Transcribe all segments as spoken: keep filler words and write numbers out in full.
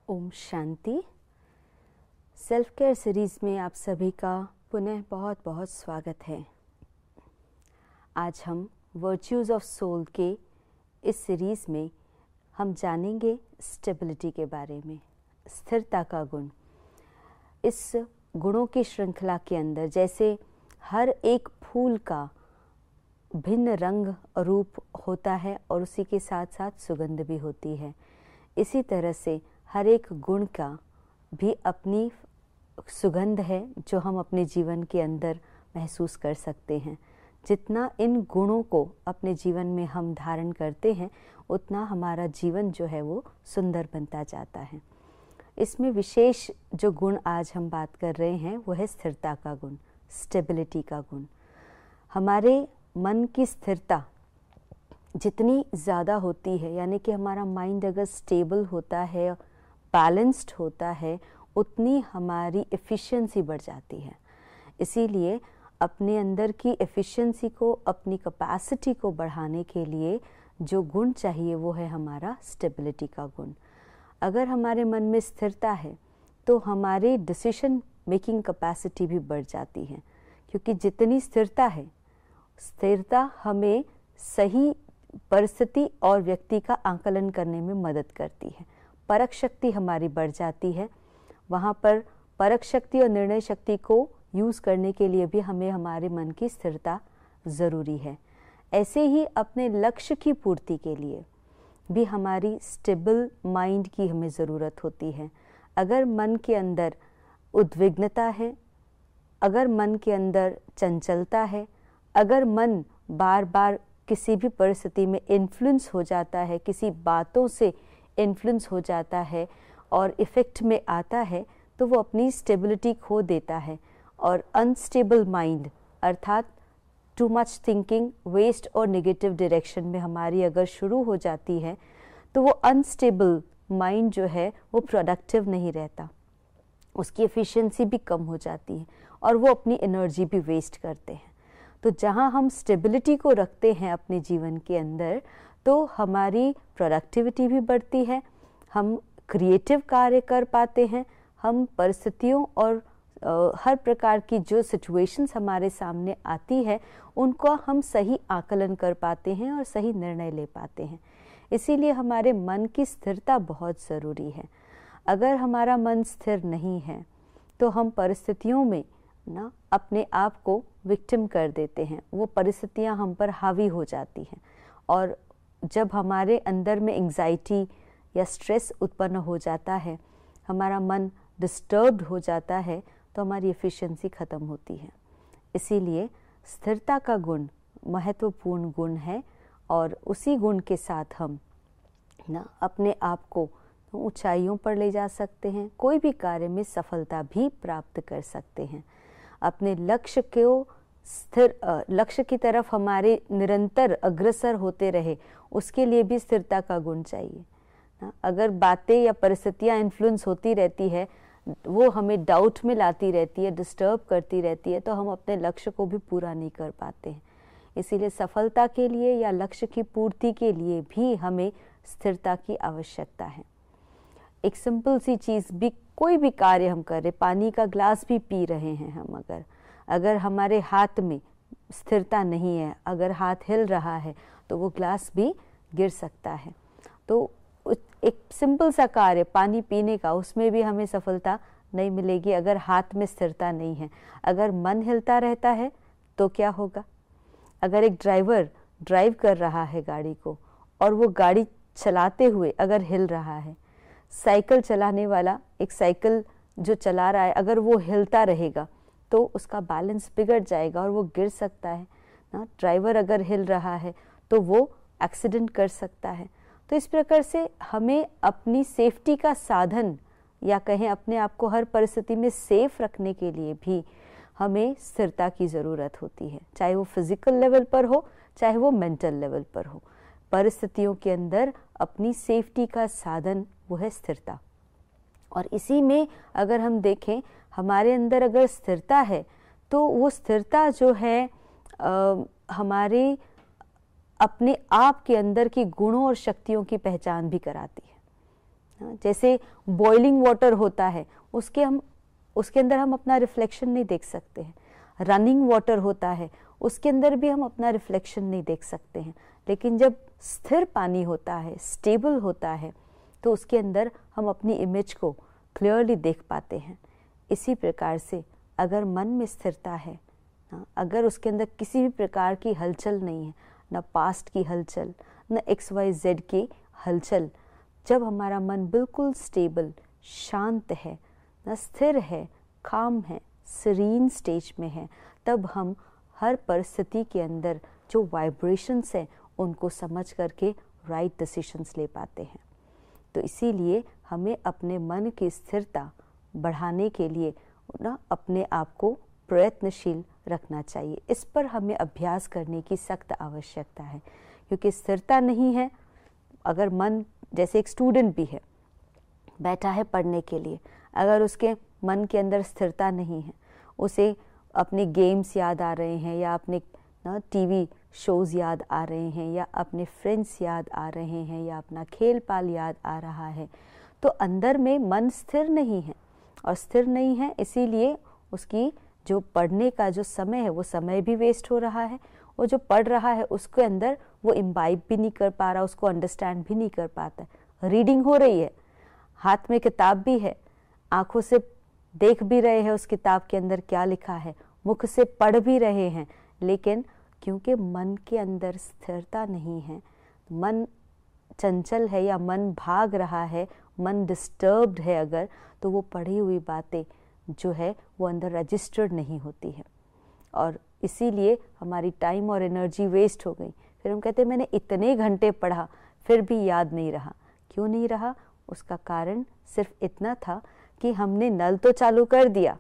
ओम शांति। Self care series में आप सभी का पुनः बहुत बहुत स्वागत है। आज हम वर्च्यूज़ ऑफ सोल के इस सीरीज़ में हम जानेंगे स्टेबिलिटी के बारे में, स्थिरता का गुण। इस गुणों की श्रृंखला के अंदर जैसे हर एक फूल का भिन्न रंग रूप होता है और उसी के साथ साथ सुगंध भी होती है, इसी तरह से हर एक गुण का भी अपनी सुगंध है जो हम अपने जीवन के अंदर महसूस कर सकते हैं। जितना इन गुणों को अपने जीवन में हम धारण करते हैं उतना हमारा जीवन जो है वो सुंदर बनता जाता है। इसमें विशेष जो गुण आज हम बात कर रहे हैं वो है स्थिरता का गुण, स्टेबिलिटी का गुण। हमारे मन की स्थिरता जितनी ज़्यादा होती है, यानी कि हमारा माइंड अगर स्टेबल होता है, बैलेंस्ड होता है, उतनी हमारी एफिशिएंसी बढ़ जाती है। इसीलिए अपने अंदर की एफिशिएंसी को, अपनी कैपेसिटी को बढ़ाने के लिए जो गुण चाहिए वो है हमारा स्टेबिलिटी का गुण। अगर हमारे मन में स्थिरता है तो हमारी डिसीजन मेकिंग कैपेसिटी भी बढ़ जाती है, क्योंकि जितनी स्थिरता है, स्थिरता हमें सही परिस्थिति और व्यक्ति का आकलन करने में मदद करती है। परख शक्ति हमारी बढ़ जाती है। वहाँ पर परख शक्ति और निर्णय शक्ति को यूज़ करने के लिए भी हमें हमारे मन की स्थिरता ज़रूरी है। ऐसे ही अपने लक्ष्य की पूर्ति के लिए भी हमारी स्टेबल माइंड की हमें ज़रूरत होती है। अगर मन के अंदर उद्विग्नता है, अगर मन के अंदर चंचलता है, अगर मन बार बार किसी भी परिस्थिति में इन्फ्लुएंस हो जाता है, किसी बातों से इन्फ्लुएंस हो जाता है और इफ़ेक्ट में आता है, तो वो अपनी स्टेबिलिटी खो देता है। और अनस्टेबल माइंड अर्थात टू मच थिंकिंग, वेस्ट और नेगेटिव डायरेक्शन में हमारी अगर शुरू हो जाती है तो वो अनस्टेबल माइंड जो है वो प्रोडक्टिव नहीं रहता, उसकी एफिशिएंसी भी कम हो जाती है और वो अपनी एनर्जी भी वेस्ट करते हैं। तो जहाँ हम स्टेबिलिटी को रखते हैं अपने जीवन के अंदर तो हमारी प्रोडक्टिविटी भी बढ़ती है, हम क्रिएटिव कार्य कर पाते हैं, हम परिस्थितियों और आ, हर प्रकार की जो सिचुएशंस हमारे सामने आती है उनको हम सही आकलन कर पाते हैं और सही निर्णय ले पाते हैं। इसीलिए हमारे मन की स्थिरता बहुत ज़रूरी है। अगर हमारा मन स्थिर नहीं है तो हम परिस्थितियों में ना अपने आप को विक्टिम कर देते हैं, वो परिस्थितियां हम पर हावी हो जाती हैं और जब हमारे अंदर में एंग्जाइटी या स्ट्रेस उत्पन्न हो जाता है, हमारा मन डिस्टर्ब्ड हो जाता है, तो हमारी एफिशिएंसी ख़त्म होती है। इसीलिए स्थिरता का गुण महत्वपूर्ण गुण है और उसी गुण के साथ हम ना अपने आप को ऊंचाइयों पर ले जा सकते हैं, कोई भी कार्य में सफलता भी प्राप्त कर सकते हैं। अपने लक्ष्य को स्थिर लक्ष्य की तरफ हमारे निरंतर अग्रसर होते रहे, उसके लिए भी स्थिरता का गुण चाहिए ना। अगर बातें या परिस्थितियां इन्फ्लुएंस होती रहती है, वो हमें डाउट में लाती रहती है, डिस्टर्ब करती रहती है, तो हम अपने लक्ष्य को भी पूरा नहीं कर पाते हैं। इसीलिए सफलता के लिए या लक्ष्य की पूर्ति के लिए भी हमें स्थिरता की आवश्यकता है। एक सिंपल सी चीज़ भी, कोई भी कार्य हम कर रहे, पानी का ग्लास भी पी रहे हैं हम, अगर अगर हमारे हाथ में स्थिरता नहीं है, अगर हाथ हिल रहा है तो वो ग्लास भी गिर सकता है। तो एक सिंपल सा कार्य पानी पीने का, उसमें भी हमें सफलता नहीं मिलेगी अगर हाथ में स्थिरता नहीं है। अगर मन हिलता रहता है तो क्या होगा? अगर एक ड्राइवर ड्राइव कर रहा है गाड़ी को और वो गाड़ी चलाते हुए अगर हिल रहा है, साइकिल चलाने वाला एक साइकिल जो चला रहा है अगर वो हिलता रहेगा तो उसका बैलेंस बिगड़ जाएगा और वो गिर सकता है ना। ड्राइवर अगर हिल रहा है तो वो एक्सीडेंट कर सकता है। तो इस प्रकार से हमें अपनी सेफ्टी का साधन या कहें अपने आप को हर परिस्थिति में सेफ रखने के लिए भी हमें स्थिरता की ज़रूरत होती है, चाहे वो फिजिकल लेवल पर हो चाहे वो मेंटल लेवल पर हो। परिस्थितियों के अंदर अपनी सेफ्टी का साधन वो है स्थिरता। और इसी में अगर हम देखें, हमारे अंदर अगर स्थिरता है तो वो स्थिरता जो है आ, हमारे अपने आप के अंदर की गुणों और शक्तियों की पहचान भी कराती है। जैसे बॉइलिंग वाटर होता है, उसके हम उसके अंदर हम अपना रिफ्लेक्शन नहीं देख सकते हैं। रनिंग वाटर होता है, उसके अंदर भी हम अपना रिफ्लेक्शन नहीं देख सकते हैं। लेकिन जब स्थिर पानी होता है, स्टेबल होता है, तो उसके अंदर हम अपनी इमेज को क्लियरली देख पाते हैं। इसी प्रकार से अगर मन में स्थिरता है, अगर उसके अंदर किसी भी प्रकार की हलचल नहीं है, न पास्ट की हलचल, न एक्स वाई जेड की हलचल, जब हमारा मन बिल्कुल स्टेबल, शांत है, न स्थिर है, काम है, सीरीन स्टेज में है, तब हम हर परिस्थिति के अंदर जो वाइब्रेशंस हैं उनको समझ करके राइट डिसीजंस ले पाते हैं। तो इसीलिए हमें अपने मन की स्थिरता बढ़ाने के लिए ना अपने आप को प्रयत्नशील रखना चाहिए। इस पर हमें अभ्यास करने की सख्त आवश्यकता है, क्योंकि स्थिरता नहीं है। अगर मन, जैसे एक स्टूडेंट भी है, बैठा है पढ़ने के लिए, अगर उसके मन के अंदर स्थिरता नहीं है, उसे अपने गेम्स याद आ रहे हैं या अपने ना टीवी शोज़ याद आ रहे हैं या अपने फ्रेंड्स याद आ रहे हैं या अपना खेल पाल याद आ रहा है, तो अंदर में मन स्थिर नहीं है। और स्थिर नहीं है इसीलिए उसकी जो पढ़ने का जो समय है वो समय भी वेस्ट हो रहा है। वो जो पढ़ रहा है उसके अंदर वो इम्बाइब भी नहीं कर पा रहा, उसको अंडरस्टैंड भी नहीं कर पाता। रीडिंग हो रही है, हाथ में किताब भी है, आंखों से देख भी रहे हैं उस किताब के अंदर क्या लिखा है, मुख से पढ़ भी रहे हैं, लेकिन क्योंकि मन के अंदर स्थिरता नहीं है, मन चंचल है या मन भाग रहा है, मन डिस्टर्ब्ड है अगर, तो वो पढ़ी हुई बातें जो है वो अंदर रजिस्टर्ड नहीं होती है और इसीलिए हमारी टाइम और एनर्जी वेस्ट हो गई। फिर हम कहते हैं मैंने इतने घंटे पढ़ा फिर भी याद नहीं रहा। क्यों नहीं रहा? उसका कारण सिर्फ इतना था कि हमने नल तो चालू कर दिया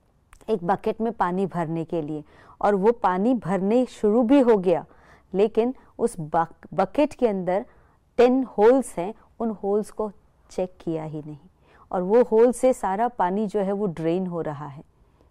एक बकेट में पानी भरने के लिए और वो पानी भरने शुरू भी हो गया, लेकिन उस बकेट के अंदर टेन होल्स हैं, उन होल्स को चेक किया ही नहीं और वो होल से सारा पानी जो है वो ड्रेन हो रहा है।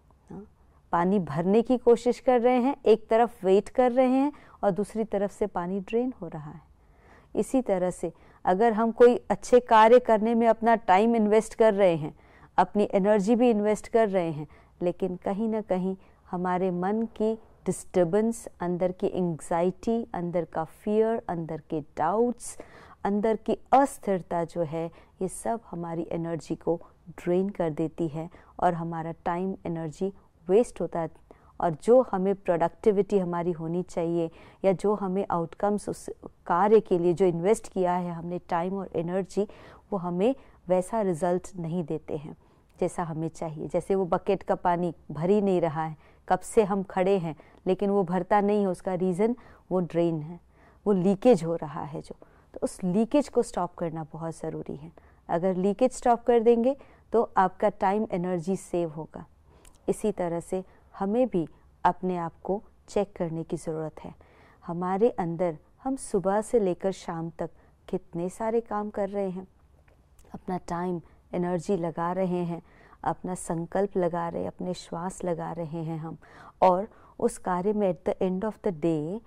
पानी भरने की कोशिश कर रहे हैं, एक तरफ वेट कर रहे हैं और दूसरी तरफ से पानी ड्रेन हो रहा है। इसी तरह से अगर हम कोई अच्छे कार्य करने में अपना टाइम इन्वेस्ट कर रहे हैं, अपनी एनर्जी भी इन्वेस्ट कर रहे हैं, लेकिन कहीं ना कहीं हमारे मन की डिस्टर्बेंस, अंदर की एंग्जाइटी, अंदर का फियर, अंदर के डाउट्स, अंदर की अस्थिरता जो है, ये सब हमारी एनर्जी को ड्रेन कर देती है और हमारा टाइम, एनर्जी वेस्ट होता है और जो हमें प्रोडक्टिविटी हमारी होनी चाहिए या जो हमें आउटकम्स उस कार्य के लिए जो इन्वेस्ट किया है हमने टाइम और एनर्जी, वो हमें वैसा रिजल्ट नहीं देते हैं जैसा हमें चाहिए। जैसे वो बकेट का पानी भर ही नहीं रहा है, कब से हम खड़े हैं लेकिन वो भरता नहीं है, उसका रीज़न वो ड्रेन है, वो लीकेज हो रहा है जो, तो उस लीकेज को स्टॉप करना बहुत ज़रूरी है। अगर लीकेज स्टॉप कर देंगे तो आपका टाइम, एनर्जी सेव होगा। इसी तरह से हमें भी अपने आप को चेक करने की ज़रूरत है। हमारे अंदर हम सुबह से लेकर शाम तक कितने सारे काम कर रहे हैं, अपना टाइम, एनर्जी लगा रहे हैं, अपना संकल्प लगा रहे हैं, अपने श्वास लगा रहे हैं हम, और उस कार्य में at the end of the day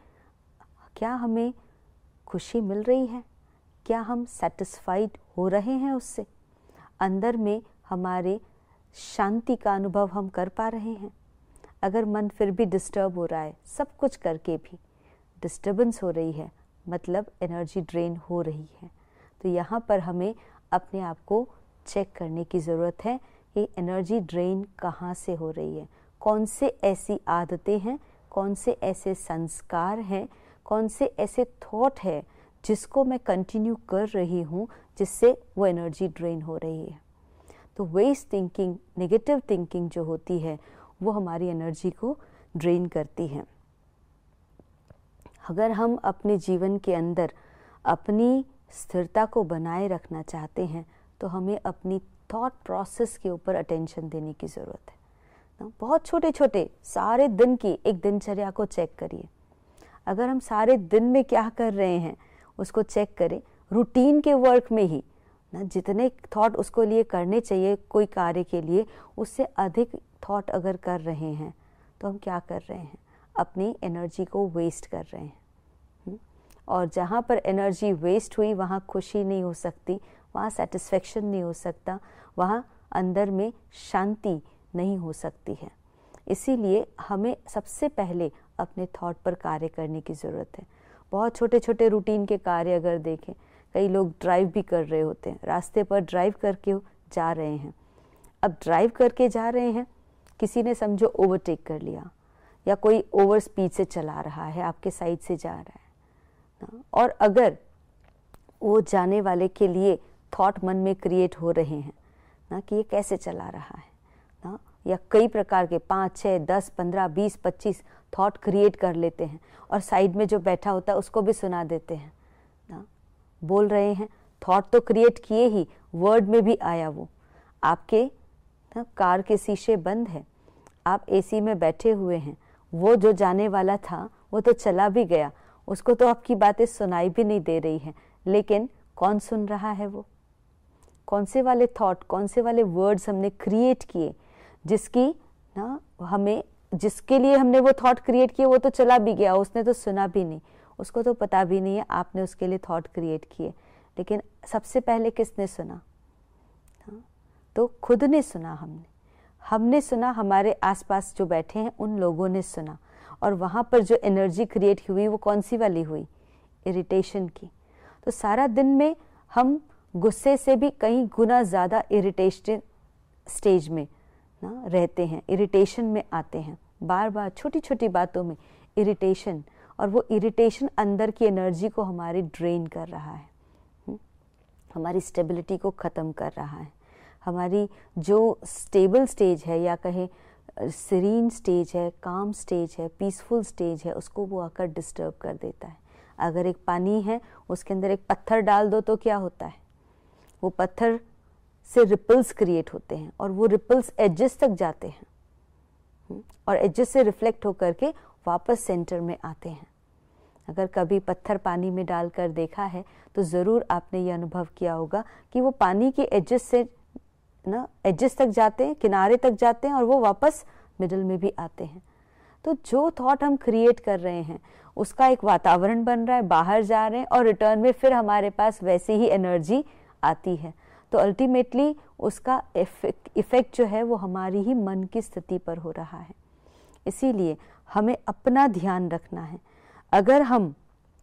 क्या हमें खुशी मिल रही है? क्या हम सेटिस्फाइड हो रहे हैं उससे? अंदर में हमारे शांति का अनुभव हम कर पा रहे हैं? अगर मन फिर भी डिस्टर्ब हो रहा है, सब कुछ करके भी डिस्टर्बेंस हो रही है, मतलब एनर्जी ड्रेन हो रही है। तो यहाँ पर हमें अपने आप को चेक करने की ज़रूरत है कि एनर्जी ड्रेन कहाँ से हो रही है, कौन से ऐसी आदतें हैं, कौन से ऐसे संस्कार हैं, कौन से ऐसे थॉट है जिसको मैं कंटिन्यू कर रही हूँ जिससे वो एनर्जी ड्रेन हो रही है। तो वेस्ट थिंकिंग, नेगेटिव थिंकिंग जो होती है वो हमारी एनर्जी को ड्रेन करती है। अगर हम अपने जीवन के अंदर अपनी स्थिरता को बनाए रखना चाहते हैं तो हमें अपनी थॉट प्रोसेस के ऊपर अटेंशन देने की ज़रूरत है ना। बहुत छोटे छोटे सारे दिन की एक दिनचर्या को चेक करिए। अगर हम सारे दिन में क्या कर रहे हैं उसको चेक करें, रूटीन के वर्क में ही ना जितने थॉट उसको लिए करने चाहिए कोई कार्य के लिए, उससे अधिक थॉट अगर कर रहे हैं तो हम क्या कर रहे हैं? अपनी एनर्जी को वेस्ट कर रहे हैं। और जहाँ पर एनर्जी वेस्ट हुई वहाँ खुशी नहीं हो सकती, वहाँ सेटिस्फेक्शन नहीं हो सकता, वहाँ अंदर में शांति नहीं हो सकती है। इसीलिए हमें सबसे पहले अपने थॉट पर कार्य करने की ज़रूरत है। बहुत छोटे छोटे रूटीन के कार्य अगर देखें, कई लोग ड्राइव भी कर रहे होते हैं, रास्ते पर ड्राइव करके जा रहे हैं। अब ड्राइव करके जा रहे हैं, किसी ने समझो ओवरटेक कर लिया या कोई ओवर स्पीड से चला रहा है, आपके साइड से जा रहा है, और अगर वो जाने वाले के लिए थॉट मन में क्रिएट हो रहे हैं ना कि ये कैसे चला रहा है ना, या कई प्रकार के पाँच छः दस पंद्रह बीस पच्चीस थॉट क्रिएट कर लेते हैं और साइड में जो बैठा होता है उसको भी सुना देते हैं ना, बोल रहे हैं, थॉट तो क्रिएट किए ही, वर्ड में भी आया वो। आपके ना कार के शीशे बंद है, आप एसी में बैठे हुए हैं, वो जो जाने वाला था वो तो चला भी गया, उसको तो आपकी बातें सुनाई भी नहीं दे रही हैं, लेकिन कौन सुन रहा है? वो कौन से वाले थॉट, कौन से वाले वर्ड्स हमने क्रिएट किए, जिसकी ना हमें, जिसके लिए हमने वो थॉट क्रिएट किए वो तो चला भी गया, उसने तो सुना भी नहीं, उसको तो पता भी नहीं है आपने उसके लिए थॉट क्रिएट किए। लेकिन सबसे पहले किसने सुना? हाँ, तो खुद ने सुना, हमने हमने सुना, हमारे आसपास जो बैठे हैं उन लोगों ने सुना, और वहाँ पर जो एनर्जी क्रिएट हुई वो कौन सी वाली हुई? इरिटेशन की। तो सारा दिन में हम गुस्से से भी कहीं गुना ज़्यादा इरिटेशन स्टेज में ना रहते हैं, इरिटेशन में आते हैं, बार बार छोटी छोटी बातों में इरिटेशन, और वो इरिटेशन अंदर की एनर्जी को हमारी ड्रेन कर रहा है, हुँ? हमारी स्टेबिलिटी को ख़त्म कर रहा है, हमारी जो स्टेबल स्टेज है या कहें सीरीन स्टेज है, काम स्टेज है, पीसफुल स्टेज है, उसको वो आकर डिस्टर्ब कर देता है। अगर एक पानी है उसके अंदर एक पत्थर डाल दो तो क्या होता है? वो पत्थर से रिपल्स क्रिएट होते हैं और वो रिपल्स एजेस तक जाते हैं और एजेस से रिफ्लेक्ट होकर के वापस सेंटर में आते हैं। अगर कभी पत्थर पानी में डालकर देखा है तो ज़रूर आपने ये अनुभव किया होगा कि वो पानी के एजेस से ना एजेस तक जाते हैं, किनारे तक जाते हैं और वो वापस मिडल में भी आते हैं। तो जो थॉट हम क्रिएट कर रहे हैं उसका एक वातावरण बन रहा है, बाहर जा रहे हैं और रिटर्न में फिर हमारे पास वैसी ही एनर्जी आती है। तो अल्टीमेटली उसका इफेक्ट जो है वो हमारी ही मन की स्थिति पर हो रहा है। इसीलिए हमें अपना ध्यान रखना है। अगर हम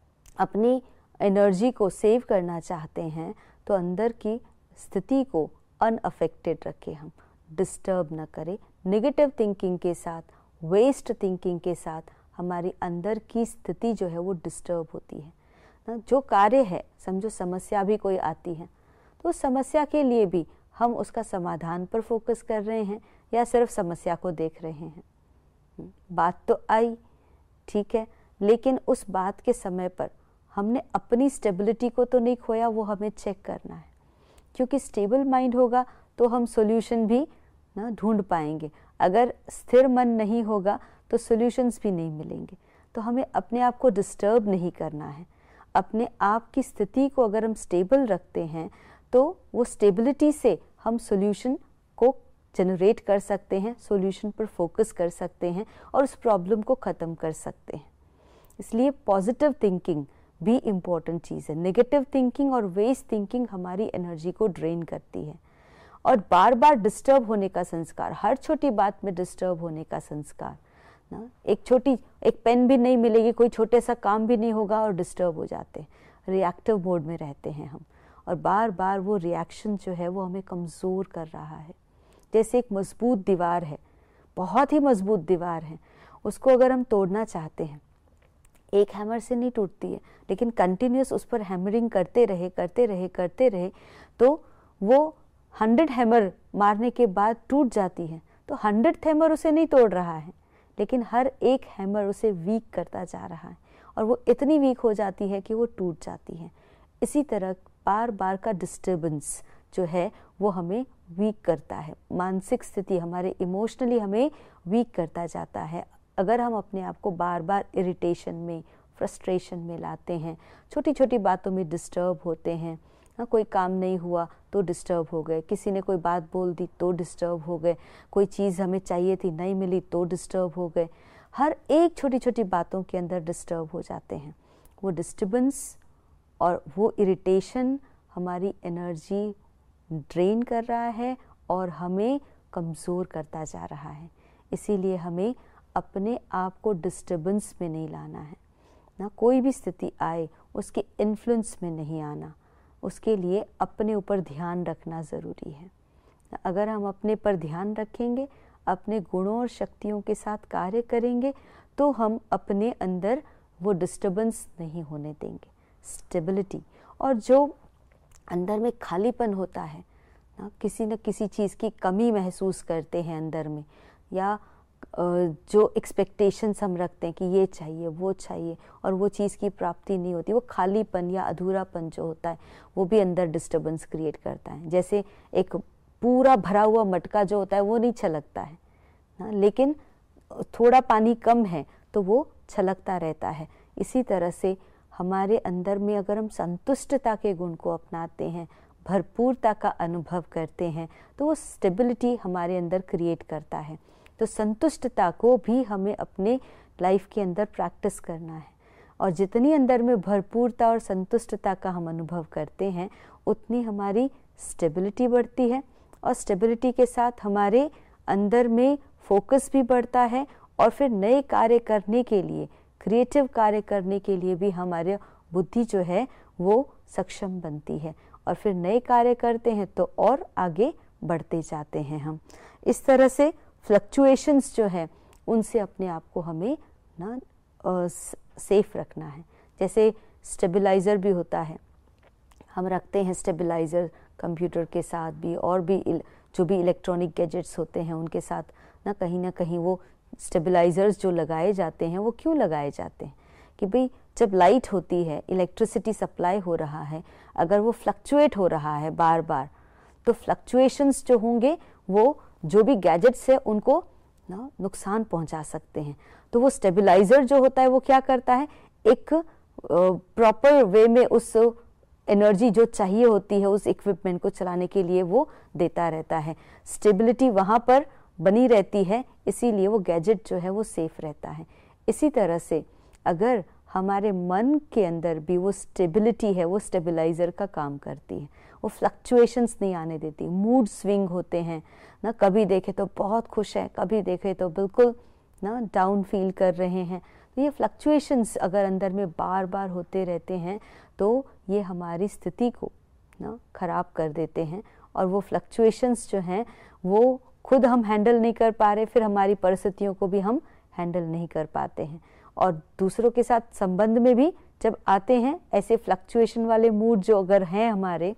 अपनी एनर्जी को सेव करना चाहते हैं तो अंदर की स्थिति को अनअफेक्टेड रखें, हम डिस्टर्ब न करें। नेगेटिव थिंकिंग के साथ, वेस्ट थिंकिंग के साथ हमारी अंदर की स्थिति जो है वो डिस्टर्ब होती है ना। जो कार्य है, समझो समस्या भी कोई आती है तो उस समस्या के लिए भी हम उसका समाधान पर फोकस कर रहे हैं या सिर्फ समस्या को देख रहे हैं। बात तो आई, ठीक है, लेकिन उस बात के समय पर हमने अपनी स्टेबिलिटी को तो नहीं खोया, वो हमें चेक करना है। क्योंकि स्टेबल माइंड होगा तो हम सॉल्यूशन भी ना ढूंढ पाएंगे। अगर स्थिर मन नहीं होगा तो सॉल्यूशंस भी नहीं मिलेंगे। तो हमें अपने आप को डिस्टर्ब नहीं करना है। अपने आप की स्थिति को अगर हम स्टेबल रखते हैं तो वो स्टेबिलिटी से हम सॉल्यूशन को जनरेट कर सकते हैं, सॉल्यूशन पर फोकस कर सकते हैं और उस प्रॉब्लम को ख़त्म कर सकते हैं। इसलिए पॉजिटिव थिंकिंग भी इम्पॉर्टेंट चीज़ है। नेगेटिव थिंकिंग और वेस्ट थिंकिंग हमारी एनर्जी को ड्रेन करती है। और बार बार डिस्टर्ब होने का संस्कार, हर छोटी बात में डिस्टर्ब होने का संस्कार ना, एक छोटी एक पेन भी नहीं मिलेगी, कोई छोटे सा काम भी नहीं होगा और डिस्टर्ब हो जाते हैं, रिएक्टिव मोड में रहते हैं हम। और बार बार वो रिएक्शन जो है वो हमें कमज़ोर कर रहा है। जैसे एक मजबूत दीवार है, बहुत ही मजबूत दीवार है, उसको अगर हम तोड़ना चाहते हैं, एक हैमर से नहीं टूटती है, लेकिन कंटिन्यूस उस पर हैमरिंग करते रहे करते रहे करते रहे तो वो हंड्रेड हैमर मारने के बाद टूट जाती है। तो हंड्रेड हैमर उसे नहीं तोड़ रहा है, लेकिन हर एक हैमर उसे वीक करता जा रहा है और वो इतनी वीक हो जाती है कि वो टूट जाती है। इसी तरह बार बार का डिस्टर्बेंस जो है वो हमें वीक करता है, मानसिक स्थिति हमारे इमोशनली हमें वीक करता जाता है। अगर हम अपने आप को बार बार इरिटेशन में, फ्रस्ट्रेशन में लाते हैं, छोटी छोटी बातों में डिस्टर्ब होते हैं, हाँ, कोई काम नहीं हुआ तो डिस्टर्ब हो गए, किसी ने कोई बात बोल दी तो डिस्टर्ब हो गए, कोई चीज़ हमें चाहिए थी नहीं मिली तो डिस्टर्ब हो गए, हर एक छोटी छोटी बातों के अंदर डिस्टर्ब हो जाते हैं। वो डिस्टर्बेंस और वो इरिटेशन हमारी एनर्जी ड्रेन कर रहा है और हमें कमज़ोर करता जा रहा है। इसीलिए हमें अपने आप को डिस्टर्बेंस में नहीं लाना है ना, कोई भी स्थिति आए उसके इन्फ्लुएंस में नहीं आना, उसके लिए अपने ऊपर ध्यान रखना ज़रूरी है। अगर हम अपने पर ध्यान रखेंगे, अपने गुणों और शक्तियों के साथ कार्य करेंगे, तो हम अपने अंदर वो डिस्टर्बेंस नहीं होने देंगे, स्टेबिलिटी। और जो अंदर में खालीपन होता है ना, किसी न किसी चीज़ की कमी महसूस करते हैं अंदर में, या जो एक्सपेक्टेशंस हम रखते हैं कि ये चाहिए वो चाहिए और वो चीज़ की प्राप्ति नहीं होती, वो खालीपन या अधूरापन जो होता है वो भी अंदर डिस्टर्बेंस क्रिएट करता है। जैसे एक पूरा भरा हुआ मटका जो होता है वो नहीं छलकता है ना, लेकिन थोड़ा पानी कम है तो वो छलकता रहता है। इसी तरह से हमारे अंदर में अगर हम संतुष्टता के गुण को अपनाते हैं, भरपूरता का अनुभव करते हैं, तो वो स्टेबिलिटी हमारे अंदर क्रिएट करता है। तो संतुष्टता को भी हमें अपने लाइफ के अंदर प्रैक्टिस करना है, और जितनी अंदर में भरपूरता और संतुष्टता का हम अनुभव करते हैं उतनी हमारी स्टेबिलिटी बढ़ती है, और स्टेबिलिटी के साथ हमारे अंदर में फोकस भी बढ़ता है, और फिर नए कार्य करने के लिए, क्रिएटिव कार्य करने के लिए भी हमारे बुद्धि जो है वो सक्षम बनती है, और फिर नए कार्य करते हैं तो और आगे बढ़ते जाते हैं हम। इस तरह से फ्लक्चुएशंस जो है उनसे अपने आप को हमें ना सेफ रखना है। जैसे स्टेबलाइज़र भी होता है, हम रखते हैं स्टेबलाइज़र कंप्यूटर के साथ भी, और भी जो भी इलेक्ट्रॉनिक गैजेट्स होते हैं उनके साथ ना, कहीं ना कहीं वो स्टेबलाइज़र्स जो लगाए जाते हैं वो क्यों लगाए जाते हैं कि भाई जब लाइट होती है, इलेक्ट्रिसिटी सप्लाई हो रहा है, अगर वो फ्लक्चुएट हो रहा है बार बार, तो फ्लक्चुएशंस जो होंगे वो जो भी गैजेट्स है उनको ना नुकसान पहुंचा सकते हैं। तो वो स्टेबलाइज़र जो होता है वो क्या करता है, एक प्रॉपर वे में उस एनर्जी जो चाहिए होती है उस इक्विपमेंट को चलाने के लिए वो देता रहता है। स्टेबिलिटी वहाँ पर बनी रहती है, इसीलिए वो गैजेट जो है वो सेफ रहता है। इसी तरह से अगर हमारे मन के अंदर भी वो स्टेबिलिटी है, वो स्टेबलाइज़र का काम करती है, वो फ्लक्चुएशंस नहीं आने देती। मूड स्विंग होते हैं ना, कभी देखे तो बहुत खुश है, कभी देखे तो बिल्कुल ना डाउन फील कर रहे हैं। तो ये फ्लक्चुएशंस अगर अंदर में बार बार होते रहते हैं तो ये हमारी स्थिति को ना खराब कर देते हैं, और वो फ्लक्चुएशंस जो हैं वो खुद हम हैंडल नहीं कर पा रहे, फिर हमारी परिस्थितियों को भी हम हैंडल नहीं कर पाते हैं। और दूसरों के साथ संबंध में भी जब आते हैं ऐसे फ्लक्चुएशन वाले मूड जो अगर हैं हमारे,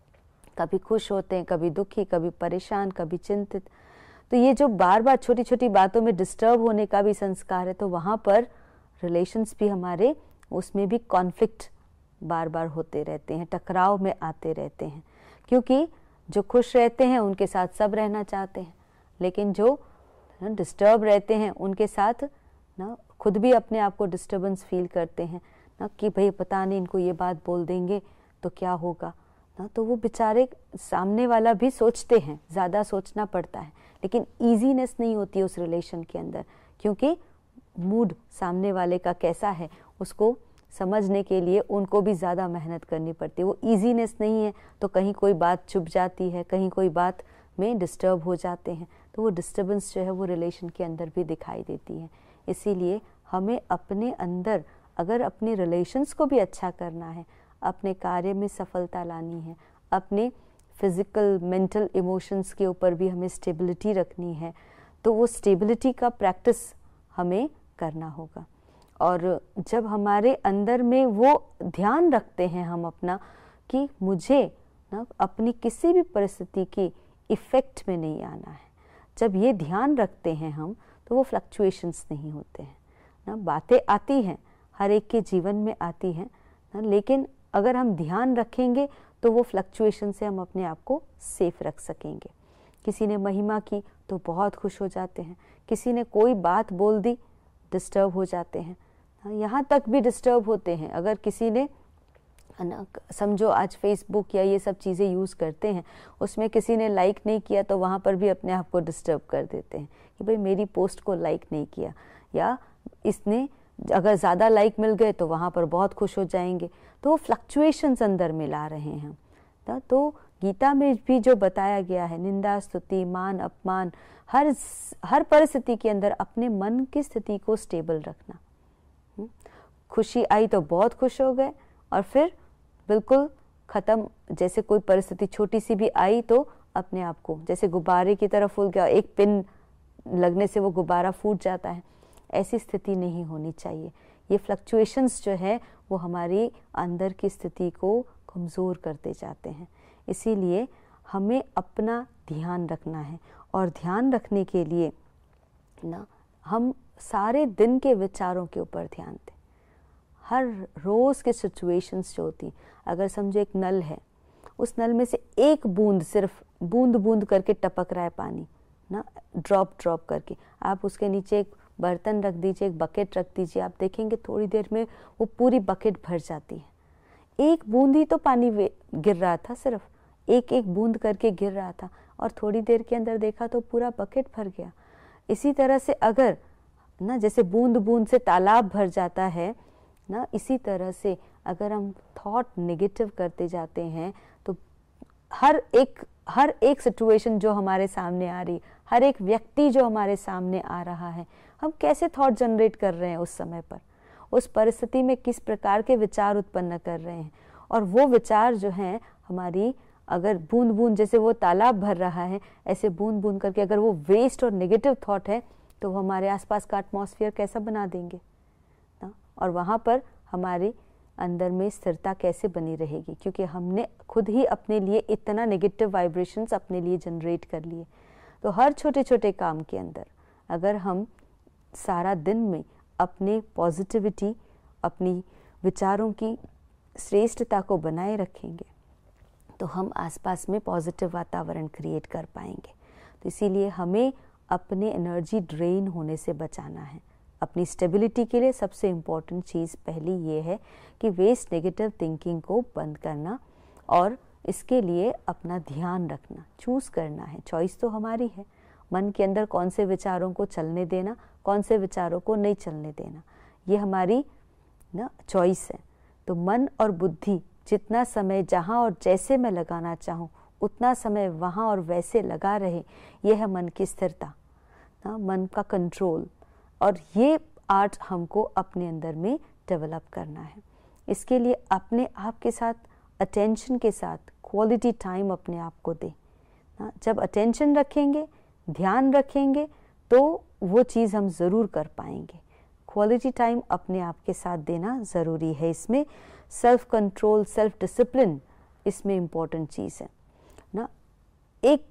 कभी खुश होते हैं, कभी दुखी, कभी परेशान, कभी चिंतित, तो ये जो बार बार छोटी छोटी बातों में डिस्टर्ब होने का भी संस्कार है, तो वहाँ पर रिलेशंस भी हमारे, उसमें भी कॉन्फ्लिक्ट बार बार होते रहते हैं, टकराव में आते रहते हैं। क्योंकि जो खुश रहते हैं उनके साथ सब रहना चाहते हैं, लेकिन जो डिस्टर्ब रहते हैं उनके साथ ना खुद भी अपने आप को डिस्टर्बेंस फील करते हैं ना, कि भाई पता नहीं इनको ये बात बोल देंगे तो क्या होगा ना। तो वो बेचारे सामने वाला भी सोचते हैं, ज़्यादा सोचना पड़ता है, लेकिन ईजीनेस नहीं होती उस रिलेशन के अंदर, क्योंकि मूड सामने वाले का कैसा है उसको समझने के लिए उनको भी ज़्यादा मेहनत करनी पड़ती है। वो ईजीनेस नहीं है तो कहीं कोई बात चुप जाती है, कहीं कोई बात में डिस्टर्ब हो जाते हैं, तो वो डिस्टर्बेंस जो है वो रिलेशन के अंदर भी दिखाई देती है। इसीलिए हमें अपने अंदर, अगर अपने रिलेशंस को भी अच्छा करना है, अपने कार्य में सफलता लानी है, अपने फिज़िकल, मेंटल, इमोशंस के ऊपर भी हमें स्टेबिलिटी रखनी है, तो वो स्टेबिलिटी का प्रैक्टिस हमें करना होगा। और जब हमारे अंदर में वो ध्यान रखते हैं हम अपना कि मुझे ना अपनी किसी भी परिस्थिति की इफ़ेक्ट में नहीं आना है, जब ये ध्यान रखते हैं हम, तो वो फ्लक्चुएशंस नहीं होते हैं ना। बातें आती हैं, हर एक के जीवन में आती हैं ना, लेकिन अगर हम ध्यान रखेंगे तो वो फ्लक्चुएशन से हम अपने आप को सेफ रख सकेंगे। किसी ने महिमा की तो बहुत खुश हो जाते हैं, किसी ने कोई बात बोल दी डिस्टर्ब हो जाते हैं, यहाँ तक भी डिस्टर्ब होते हैं। अगर किसी ने समझो आज फेसबुक या ये सब चीज़ें यूज़ करते हैं, उसमें किसी ने लाइक नहीं किया तो वहाँ पर भी अपने आप को डिस्टर्ब कर देते हैं कि भाई मेरी पोस्ट को लाइक नहीं किया, या इसने अगर ज़्यादा लाइक मिल गए तो वहाँ पर बहुत खुश हो जाएंगे। तो वो फ्लक्चुएशंस अंदर मिला रहे हैं हम। तो गीता में भी जो बताया गया है, निंदा स्तुति मान अपमान, हर हर परिस्थिति के अंदर अपने मन की स्थिति को स्टेबल रखना। खुशी आई तो बहुत खुश हो गए और फिर बिल्कुल ख़त्म। जैसे कोई परिस्थिति छोटी सी भी आई तो अपने आप को जैसे गुब्बारे की तरह फूल गया, एक पिन लगने से वो गुब्बारा फूट जाता है, ऐसी स्थिति नहीं होनी चाहिए। ये फ्लक्चुएशंस जो है वो हमारी अंदर की स्थिति को कमज़ोर करते जाते हैं। इसीलिए हमें अपना ध्यान रखना है और ध्यान रखने के लिए ना हम सारे दिन के विचारों के ऊपर ध्यान दें। हर रोज़ के सिचुएशंस जो होती, अगर समझो एक नल है, उस नल में से एक बूंद, सिर्फ बूंद बूंद करके टपक रहा है पानी ना, ड्रॉप ड्रॉप करके, आप उसके नीचे एक बर्तन रख दीजिए, एक बकेट रख दीजिए, आप देखेंगे थोड़ी देर में वो पूरी बकेट भर जाती है। एक बूंद ही तो पानी गिर रहा था, सिर्फ एक एक बूंद करके गिर रहा था और थोड़ी देर के अंदर देखा तो पूरा बकेट भर गया। इसी तरह से अगर ना, जैसे बूंद बूंद से तालाब भर जाता है ना, इसी तरह से अगर हम थॉट नेगेटिव करते जाते हैं तो हर एक हर एक सिचुएशन जो हमारे सामने आ रही, हर एक व्यक्ति जो हमारे सामने आ रहा है, हम कैसे थॉट जनरेट कर रहे हैं उस समय पर, उस परिस्थिति में किस प्रकार के विचार उत्पन्न कर रहे हैं। और वो विचार जो हैं हमारी, अगर बूंद बूंद जैसे वो तालाब भर रहा है, ऐसे बूंद बूंद करके अगर वो वेस्ट और नेगेटिव थॉट है तो वो हमारे आसपास का एटमॉस्फेयर कैसा बना देंगे ना, और वहाँ पर हमारे अंदर में स्थिरता कैसे बनी रहेगी, क्योंकि हमने खुद ही अपने लिए इतना नेगेटिव वाइब्रेशंस अपने लिए जनरेट कर लिए। तो हर छोटे छोटे काम के अंदर अगर हम सारा दिन में अपने पॉजिटिविटी, अपनी विचारों की श्रेष्ठता को बनाए रखेंगे तो हम आसपास में पॉजिटिव वातावरण क्रिएट कर पाएंगे। तो इसीलिए हमें अपने एनर्जी ड्रेन होने से बचाना है। अपनी स्टेबिलिटी के लिए सबसे इम्पॉर्टेंट चीज़ पहली ये है कि वेस्ट नेगेटिव थिंकिंग को बंद करना, और इसके लिए अपना ध्यान रखना, चूज़ करना है। चॉइस तो हमारी है, मन के अंदर कौन से विचारों को चलने देना, कौन से विचारों को नहीं चलने देना, ये हमारी ना चॉइस है। तो मन और बुद्धि जितना समय जहाँ और जैसे मैं लगाना चाहूँ उतना समय वहाँ और वैसे लगा रहे, ये है मन की स्थिरता ना, मन का कंट्रोल। और ये आर्ट हमको अपने अंदर में डेवलप करना है। इसके लिए अपने आप के साथ अटेंशन के साथ क्वालिटी टाइम अपने आप को दें ना। जब अटेंशन रखेंगे, ध्यान रखेंगे तो वो चीज़ हम ज़रूर कर पाएंगे। क्वालिटी टाइम अपने आप के साथ देना ज़रूरी है। इसमें सेल्फ कंट्रोल, सेल्फ डिसिप्लिन इसमें इम्पोर्टेंट चीज़ है ना। एक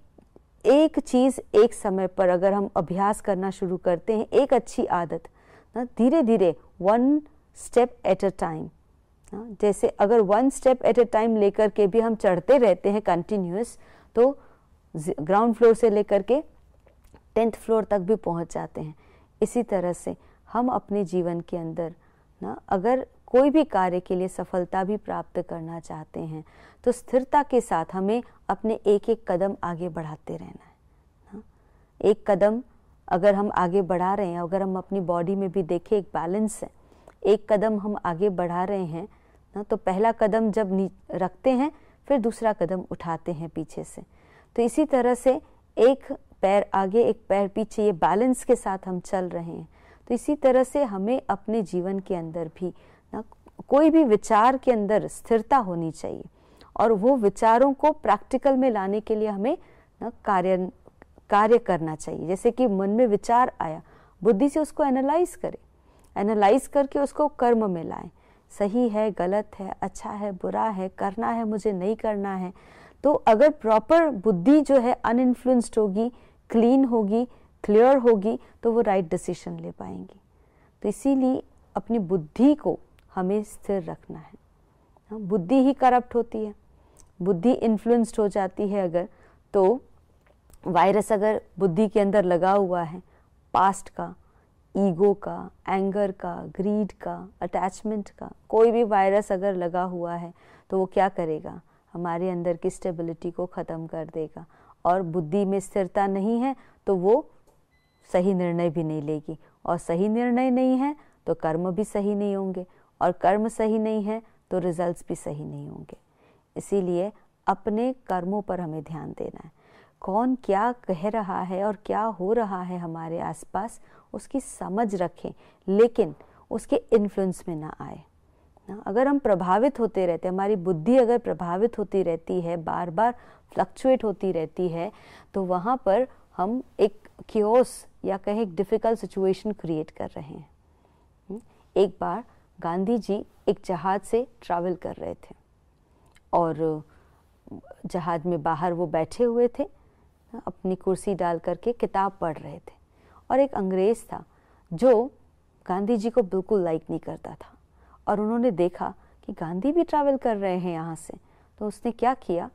एक चीज़ एक समय पर अगर हम अभ्यास करना शुरू करते हैं, एक अच्छी आदत ना, धीरे धीरे one step at a time ना, जैसे अगर one step at a time लेकर के भी हम चढ़ते रहते हैं कंटिन्यूस, तो ग्राउंड फ्लोर से लेकर के टेंथ फ्लोर तक भी पहुंच जाते हैं। इसी तरह से हम अपने जीवन के अंदर ना, अगर कोई भी कार्य के लिए सफलता भी प्राप्त करना चाहते हैं तो स्थिरता के साथ हमें अपने एक एक कदम आगे बढ़ाते रहना है ना। एक कदम अगर हम आगे बढ़ा रहे हैं, अगर हम अपनी बॉडी में भी देखें एक बैलेंस है, एक कदम हम आगे बढ़ा रहे हैं ना, तो पहला कदम जब रखते हैं फिर दूसरा कदम उठाते हैं पीछे से। तो इसी तरह से एक पैर आगे एक पैर पीछे, ये बैलेंस के साथ हम चल रहे हैं। तो इसी तरह से हमें अपने जीवन के अंदर भी ना, कोई भी विचार के अंदर स्थिरता होनी चाहिए, और वो विचारों को प्रैक्टिकल में लाने के लिए हमें ना कार्य कार्य करना चाहिए। जैसे कि मन में विचार आया, बुद्धि से उसको एनालाइज करें, एनालाइज करके उसको कर्म में लाएं। सही है, गलत है, अच्छा है, बुरा है, करना है, मुझे नहीं करना है। तो अगर प्रॉपर बुद्धि जो है अनइन्फ्लुएंस्ड होगी, क्लीन होगी, क्लियर होगी, तो वो राइट डिसीजन ले पाएंगी। तो इसीलिए अपनी बुद्धि को हमें स्थिर रखना है। बुद्धि ही करप्ट होती है, बुद्धि इन्फ्लुएंस्ड हो जाती है अगर, तो वायरस अगर बुद्धि के अंदर लगा हुआ है, पास्ट का, ईगो का, एंगर का, ग्रीड का, अटैचमेंट का, कोई भी वायरस अगर लगा हुआ है तो वो क्या करेगा, हमारे अंदर की स्टेबिलिटी को ख़त्म कर देगा। और बुद्धि में स्थिरता नहीं है तो वो सही निर्णय भी नहीं लेगी, और सही निर्णय नहीं है तो कर्म भी सही नहीं होंगे, और कर्म सही नहीं है तो रिजल्ट्स भी सही नहीं होंगे। इसीलिए अपने कर्मों पर हमें ध्यान देना है। कौन क्या कह रहा है और क्या हो रहा है हमारे आसपास, उसकी समझ रखें, लेकिन उसके इन्फ्लुएंस में ना आए ना। अगर हम प्रभावित होते रहते, हमारी बुद्धि अगर प्रभावित होती रहती है, बार बार फ्लक्चुएट होती रहती है, तो वहाँ पर हम एक क्योस या कहें एक डिफ़िकल्ट सिचुएशन क्रिएट कर रहे हैं। एक बार गांधी जी एक जहाज़ से ट्रैवल कर रहे थे और जहाज़ में बाहर वो बैठे हुए थे, अपनी कुर्सी डाल करके किताब पढ़ रहे थे, और एक अंग्रेज़ था जो गांधी जी को बिल्कुल लाइक नहीं करता था, और उन्होंने देखा कि गांधी भी ट्रैवल कर रहे हैं यहाँ से, तो उसने क्या किया,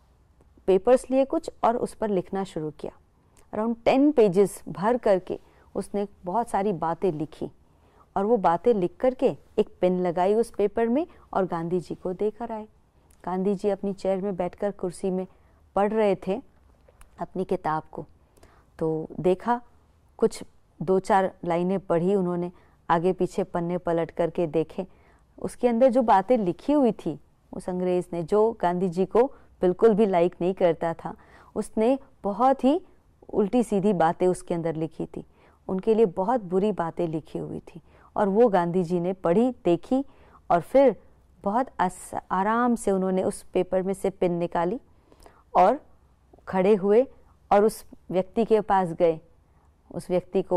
पेपर्स लिए कुछ और उस पर लिखना शुरू किया। अराउंड टेन पेजेस भर करके उसने बहुत सारी बातें लिखी, और वो बातें लिख करके एक पेन लगाई उस पेपर में और गांधी जी को देकर आए। गांधी जी अपनी चेयर में बैठकर कुर्सी में पढ़ रहे थे अपनी किताब को, तो देखा, कुछ दो चार लाइनें पढ़ी उन्होंने, आगे पीछे पन्ने पलट करके देखे, उसके अंदर जो बातें लिखी हुई थी उस अंग्रेज़ ने, जो गांधी जी को बिल्कुल भी लाइक नहीं करता था, उसने बहुत ही उल्टी सीधी बातें उसके अंदर लिखी थी, उनके लिए बहुत बुरी बातें लिखी हुई थी। और वो गांधी जी ने पढ़ी, देखी, और फिर बहुत आराम से उन्होंने उस पेपर में से पेन निकाली और खड़े हुए और उस व्यक्ति के पास गए। उस व्यक्ति को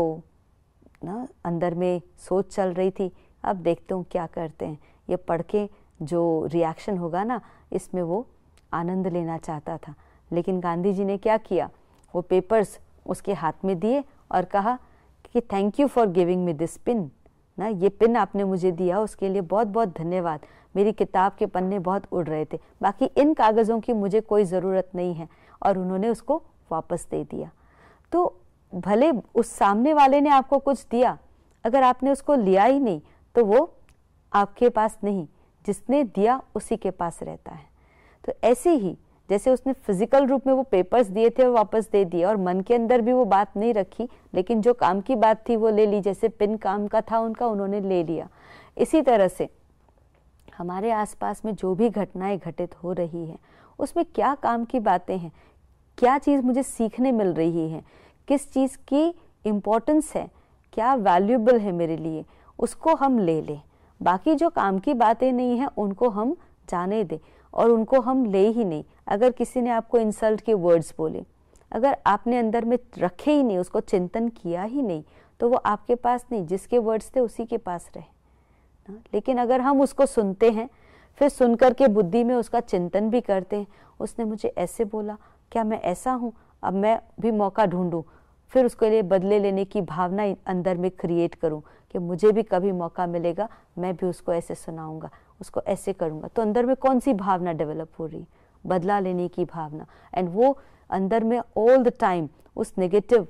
ना अंदर में सोच चल रही थी, अब देखते हूँ क्या करते हैं, ये पढ़ के जो रिएक्शन होगा ना, इसमें वो आनंद लेना चाहता था। लेकिन गांधी जी ने क्या किया, वो पेपर्स उसके हाथ में दिए और कहा कि thank you for giving me this pin, ना ये पिन आपने मुझे दिया उसके लिए बहुत बहुत धन्यवाद, मेरी किताब के पन्ने बहुत उड़ रहे थे, बाकी इन कागज़ों की मुझे कोई ज़रूरत नहीं है, और उन्होंने उसको वापस दे दिया। तो भले उस सामने वाले ने आपको कुछ दिया, अगर आपने उसको लिया ही नहीं तो वो आपके पास नहीं, जिसने दिया उसी के पास रहता है। तो ऐसे ही जैसे उसने फिजिकल रूप में वो पेपर्स दिए थे वो वापस दे दिए, और मन के अंदर भी वो बात नहीं रखी, लेकिन जो काम की बात थी वो ले ली, जैसे पिन काम का था उनका, उन्होंने ले लिया। इसी तरह से हमारे आसपास में जो भी घटनाएं घटित हो रही हैं, उसमें क्या काम की बातें हैं, क्या चीज़ मुझे सीखने मिल रही है, किस चीज़ की इम्पोर्टेंस है, क्या वैल्यूएबल है मेरे लिए, उसको हम ले लें। बाकी जो काम की बातें नहीं हैं उनको हम जाने दें, और उनको हम ले ही नहीं। अगर किसी ने आपको इंसल्ट के वर्ड्स बोले, अगर आपने अंदर में रखे ही नहीं, उसको चिंतन किया ही नहीं, तो वो आपके पास नहीं, जिसके वर्ड्स थे उसी के पास रहे। लेकिन अगर हम उसको सुनते हैं, फिर सुन कर के बुद्धि में उसका चिंतन भी करते हैं, उसने मुझे ऐसे बोला, क्या मैं ऐसा हूँ, अब मैं भी मौका ढूंढूं, फिर उसके लिए बदले लेने की भावना अंदर में क्रिएट करूं कि मुझे भी कभी मौका मिलेगा, मैं भी उसको ऐसे सुनाऊंगा, उसको ऐसे करूंगा। तो अंदर में कौन सी भावना डेवलप हो रही, बदला लेने की भावना, एंड वो अंदर में ऑल द टाइम उस नेगेटिव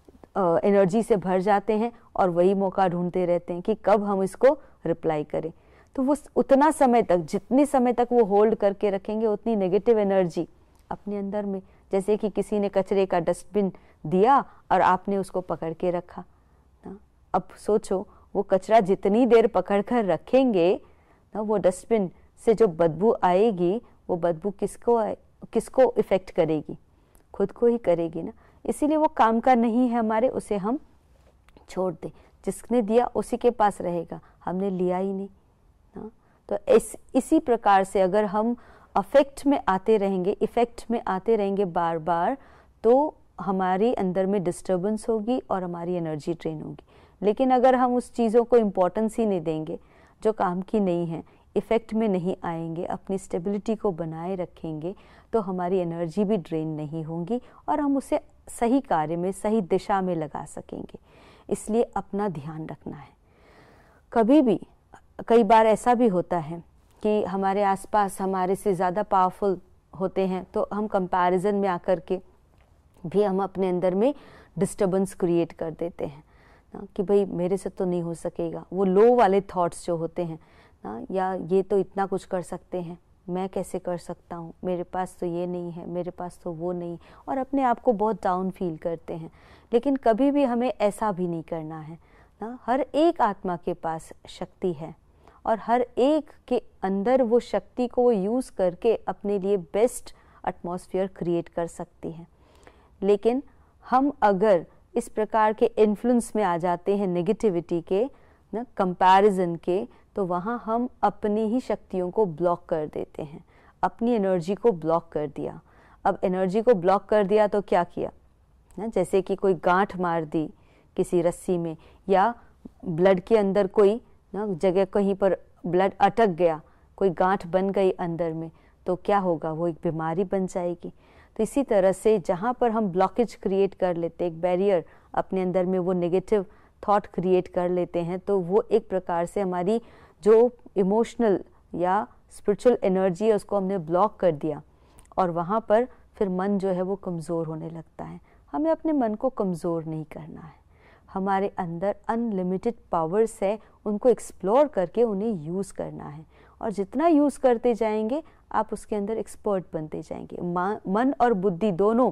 एनर्जी से भर जाते हैं और वही मौका ढूंढते रहते हैं कि कब हम इसको रिप्लाई करें। तो वो उतना समय तक, जितने समय तक वो होल्ड करके रखेंगे, उतनी नेगेटिव एनर्जी अपने अंदर में, जैसे कि किसी ने कचरे का डस्टबिन दिया और आपने उसको पकड़ के रखा ना, अब सोचो वो कचरा जितनी देर पकड़ कर रखेंगे ना, वो डस्टबिन से जो बदबू आएगी, वो बदबू किसको किसको इफेक्ट करेगी, खुद को ही करेगी ना। इसीलिए वो काम का नहीं है हमारे, उसे हम छोड़ दें, जिसने दिया उसी के पास रहेगा, हमने लिया ही नहीं ना। तो इस इसी प्रकार से अगर हम अफेक्ट में आते रहेंगे, इफेक्ट में आते रहेंगे बार बार, तो हमारी अंदर में डिस्टर्बेंस होगी और हमारी एनर्जी ड्रेन होगी। लेकिन अगर हम उस चीज़ों को इम्पोर्टेंस ही नहीं देंगे, जो काम की नहीं है, इफ़ेक्ट में नहीं आएंगे, अपनी स्टेबिलिटी को बनाए रखेंगे, तो हमारी एनर्जी भी ड्रेन नहीं होगी और हम उसे सही कार्य में, सही दिशा में लगा सकेंगे। इसलिए अपना ध्यान रखना है। कभी भी, कई बार ऐसा भी होता है कि हमारे आसपास हमारे से ज़्यादा पावरफुल होते हैं, तो हम कंपैरिजन में आकर के भी हम अपने अंदर में डिस्टर्बेंस क्रिएट कर देते हैं ना, कि भाई मेरे से तो नहीं हो सकेगा। वो लो वाले थॉट्स जो होते हैं ना, या ये तो इतना कुछ कर सकते हैं, मैं कैसे कर सकता हूँ, मेरे पास तो ये नहीं है, मेरे पास तो वो नहीं, और अपने आप को बहुत डाउन फील करते हैं। लेकिन कभी भी हमें ऐसा भी नहीं करना है ना हर एक आत्मा के पास शक्ति है और हर एक के अंदर वो शक्ति को वो यूज़ करके अपने लिए बेस्ट एटमॉस्फेयर क्रिएट कर सकती है। लेकिन हम अगर इस प्रकार के इन्फ्लुएंस में आ जाते हैं नेगेटिविटी के, ना कंपैरिजन के, तो वहाँ हम अपनी ही शक्तियों को ब्लॉक कर देते हैं, अपनी एनर्जी को ब्लॉक कर दिया। अब एनर्जी को ब्लॉक कर दिया तो क्या किया ना, जैसे कि कोई गांठ मार दी किसी रस्सी में, या ब्लड के अंदर कोई ना जगह कहीं पर ब्लड अटक गया, कोई गांठ बन गई अंदर में, तो क्या होगा, वो एक बीमारी बन जाएगी। तो इसी तरह से जहाँ पर हम ब्लॉकेज क्रिएट कर लेते, एक बैरियर अपने अंदर में वो नेगेटिव थॉट क्रिएट कर लेते हैं, तो वो एक प्रकार से हमारी जो इमोशनल या स्पिरिचुअल एनर्जी है उसको हमने ब्लॉक कर दिया और वहाँ पर फिर मन जो है वो कमज़ोर होने लगता है। हमें अपने मन को कमज़ोर नहीं करना है, हमारे अंदर अनलिमिटेड पावर्स है, उनको एक्सप्लोर करके उन्हें यूज़ करना है और जितना यूज़ करते जाएंगे आप उसके अंदर एक्सपर्ट बनते जाएंगे। मन और बुद्धि दोनों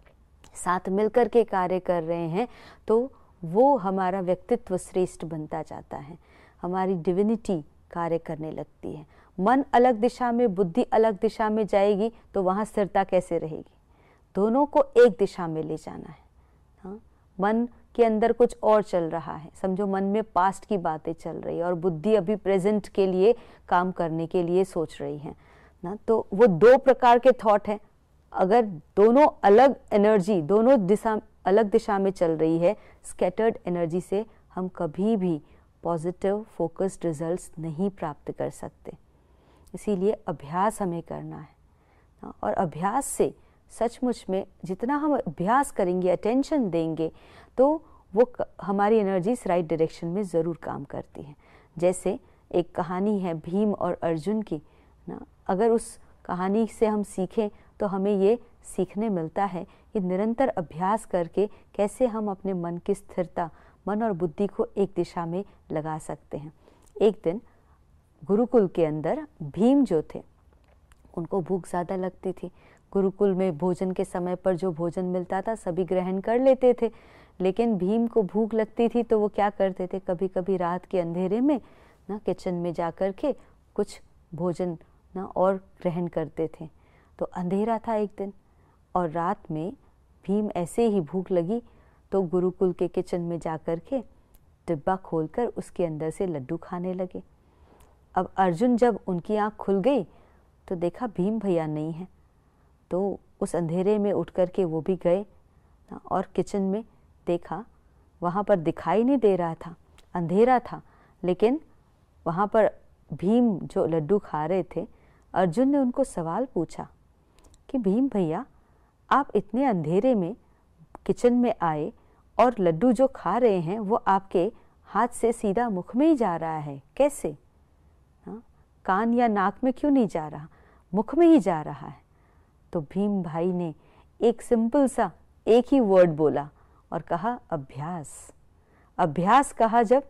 साथ मिलकर के कार्य कर रहे हैं तो वो हमारा व्यक्तित्व श्रेष्ठ बनता जाता है, हमारी डिविनिटी कार्य करने लगती है। मन अलग दिशा में, बुद्धि अलग दिशा में जाएगी तो वहाँ स्थिरता कैसे रहेगी? दोनों को एक दिशा में ले जाना है। हाँ, मन के अंदर कुछ और चल रहा है, समझो मन में पास्ट की बातें चल रही है और बुद्धि अभी प्रेजेंट के लिए काम करने के लिए सोच रही है ना, तो वो दो प्रकार के थॉट हैं। अगर दोनों अलग एनर्जी, दोनों दिशा अलग दिशा में चल रही है, स्कैटर्ड एनर्जी से हम कभी भी पॉजिटिव फोकस्ड रिजल्ट्स नहीं प्राप्त कर सकते। इसीलिए अभ्यास हमें करना है और अभ्यास से सचमुच में जितना हम अभ्यास करेंगे, अटेंशन देंगे, तो वो हमारी एनर्जीज राइट डायरेक्शन में ज़रूर काम करती हैं। जैसे एक कहानी है भीम और अर्जुन की ना, अगर उस कहानी से हम सीखें तो हमें ये सीखने मिलता है कि निरंतर अभ्यास करके कैसे हम अपने मन की स्थिरता, मन और बुद्धि को एक दिशा में लगा सकते हैं। एक दिन गुरुकुल के अंदर भीम जो थे उनको भूख ज़्यादा लगती थी। गुरुकुल में भोजन के समय पर जो भोजन मिलता था सभी ग्रहण कर लेते थे, लेकिन भीम को भूख लगती थी तो वो क्या करते थे, कभी कभी रात के अंधेरे में ना किचन में जा कर के कुछ भोजन ना और ग्रहण करते थे। तो अंधेरा था एक दिन और रात में भीम ऐसे ही भूख लगी तो गुरुकुल के किचन में जा कर के डिब्बा खोलकर उसके अंदर से लड्डू खाने लगे। अब अर्जुन जब उनकी आँख खुल गई तो देखा भीम भैया नहीं है, तो उस अंधेरे में उठ कर के वो भी गए और किचन में देखा, वहाँ पर दिखाई नहीं दे रहा था, अंधेरा था, लेकिन वहाँ पर भीम जो लड्डू खा रहे थे। अर्जुन ने उनको सवाल पूछा कि भीम भैया आप इतने अंधेरे में किचन में आए और लड्डू जो खा रहे हैं वो आपके हाथ से सीधा मुख में ही जा रहा है, कैसे? हाँ, कान या नाक में क्यों नहीं जा रहा, मुख में ही जा रहा है। तो भीम भाई ने एक सिंपल सा एक ही वर्ड बोला और कहा अभ्यास। अभ्यास कहा जब,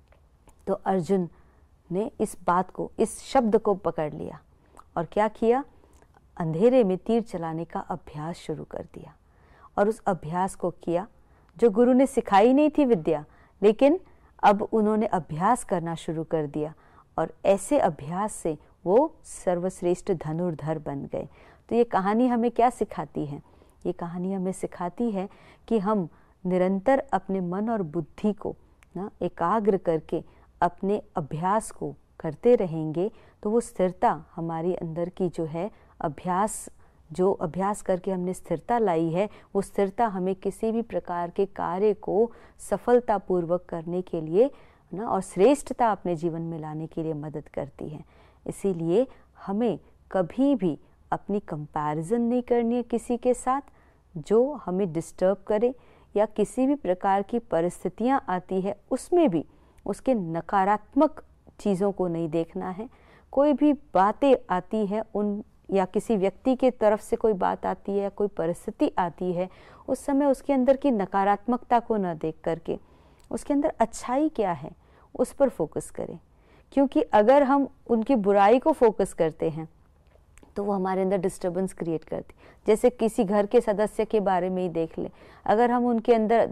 तो अर्जुन ने इस बात को, इस शब्द को पकड़ लिया और क्या किया, अंधेरे में तीर चलाने का अभ्यास शुरू कर दिया। और उस अभ्यास को किया जो गुरु ने सिखाई नहीं थी विद्या, लेकिन अब उन्होंने अभ्यास करना शुरू कर दिया और ऐसे अभ्यास से वो सर्वश्रेष्ठ धनुर्धर बन गए। तो ये कहानी हमें क्या सिखाती है? ये कहानी हमें सिखाती है कि हम निरंतर अपने मन और बुद्धि को ना एकाग्र करके अपने अभ्यास को करते रहेंगे तो वो स्थिरता हमारी अंदर की जो है, अभ्यास जो अभ्यास करके हमने स्थिरता लाई है, वो स्थिरता हमें किसी भी प्रकार के कार्य को सफलतापूर्वक करने के लिए ना और श्रेष्ठता अपने जीवन में लाने के लिए मदद करती है। इसीलिए हमें कभी भी अपनी कंपैरिजन नहीं करनी है किसी के साथ जो हमें डिस्टर्ब करे, या किसी भी प्रकार की परिस्थितियां आती है उसमें भी उसके नकारात्मक चीज़ों को नहीं देखना है। कोई भी बातें आती है उन, या किसी व्यक्ति के तरफ से कोई बात आती है, कोई परिस्थिति आती है, उस समय उसके अंदर की नकारात्मकता को न देख करके उसके अंदर अच्छाई क्या है उस पर फोकस करें। क्योंकि अगर हम उनकी बुराई को फोकस करते हैं तो वो हमारे अंदर डिस्टर्बेंस क्रिएट करती। जैसे किसी घर के सदस्य के बारे में ही देख लें, अगर हम उनके अंदर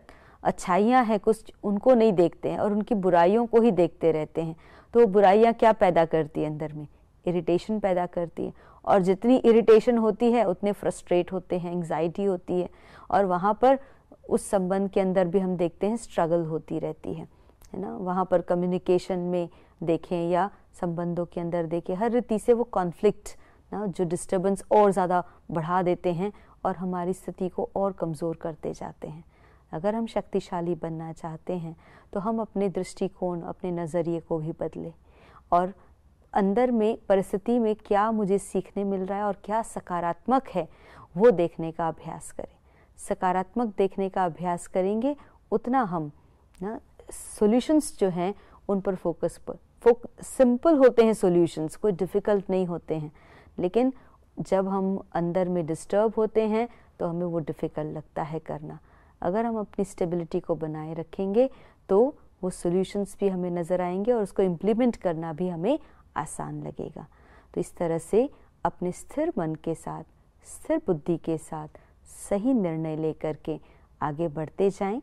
अच्छाइयाँ हैं कुछ, उनको नहीं देखते हैं और उनकी बुराइयों को ही देखते रहते हैं। तो बुराइयाँ क्या पैदा करती है अंदर में? इरिटेशन पैदा करती है, और जितनी इरिटेशन होती है उतने फ्रस्ट्रेट होते हैं, एंग्जाइटी होती है, और वहाँ पर उस संबंध के अंदर भी हम देखते हैं स्ट्रगल होती रहती है, है ना। वहाँ पर कम्युनिकेशन में देखें या संबंधों के अंदर देखें, हर रीति से वो कॉन्फ्लिक्ट ना, जो डिस्टर्बेंस और ज़्यादा बढ़ा देते हैं और हमारी स्थिति को और कमज़ोर करते जाते हैं। अगर हम शक्तिशाली बनना चाहते हैं तो हम अपने दृष्टिकोण, अपने नज़रिए को भी बदलें, और अंदर में परिस्थिति में क्या मुझे सीखने मिल रहा है और क्या सकारात्मक है वो देखने का अभ्यास करें। सकारात्मक देखने का अभ्यास करेंगे उतना हम ना सॉल्यूशंस जो हैं उन पर फोकस पर फोक सिंपल होते हैं सॉल्यूशंस, कोई डिफ़िकल्ट नहीं होते हैं, लेकिन जब हम अंदर में डिस्टर्ब होते हैं तो हमें वो डिफ़िकल्ट लगता है करना। अगर हम अपनी स्टेबिलिटी को बनाए रखेंगे तो वो सॉल्यूशंस भी हमें नज़र आएंगे और उसको इम्प्लीमेंट करना भी हमें आसान लगेगा। तो इस तरह से अपने स्थिर मन के साथ, स्थिर बुद्धि के साथ सही निर्णय लेकर के आगे बढ़ते जाएं।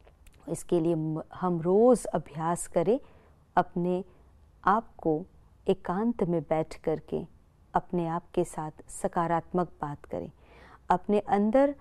इसके लिए हम रोज़ अभ्यास करें, अपने आप को एकांत में बैठ करके अपने आप के साथ सकारात्मक बात करें। अपने अंदर